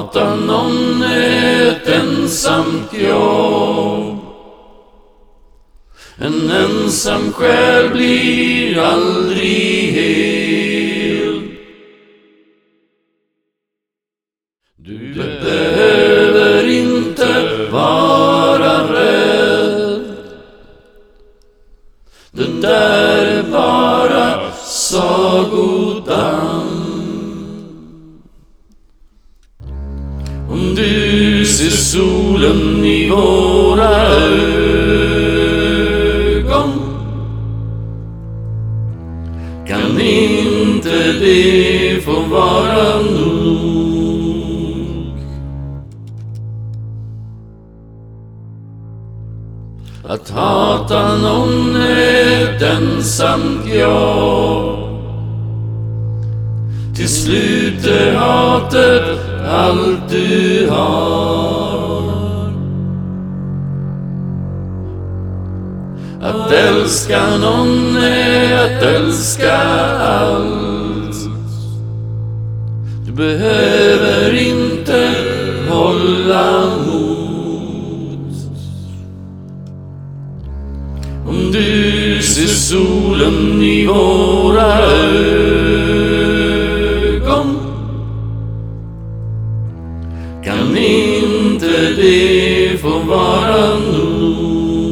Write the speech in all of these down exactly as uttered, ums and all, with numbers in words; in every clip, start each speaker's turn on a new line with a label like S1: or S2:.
S1: hatar någon ett ensamt jobb. En ensam själ blir aldrig hel. Du behöver inte vara rädd. Det där är bara sagodamm. Om du ser solen i våra ögon, kan inte det få vara nog. Att hata någon är ett ensamt jobb. Till slut är hatet allt du har. Att älska någon är att älska allt. Du behöver inte hålla mot. Om du ser solen i våra ögon, kan inte det få vara nog.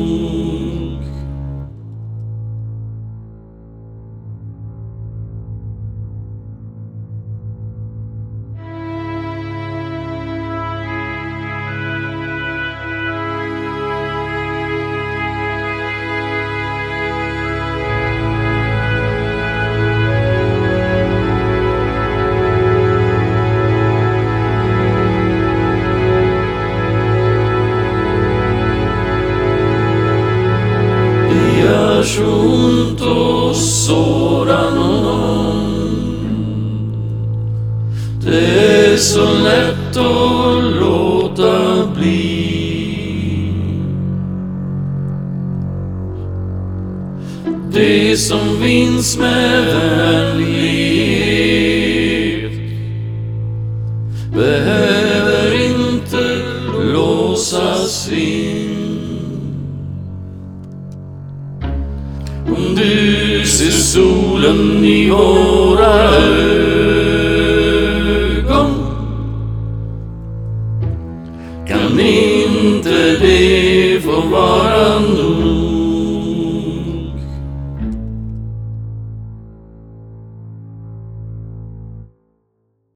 S1: Så ont och såra någon. Det är så lätt att låta bli. Det som vinns med vänlighet behöver inte låsas in. Om du ser solen i våra ögon,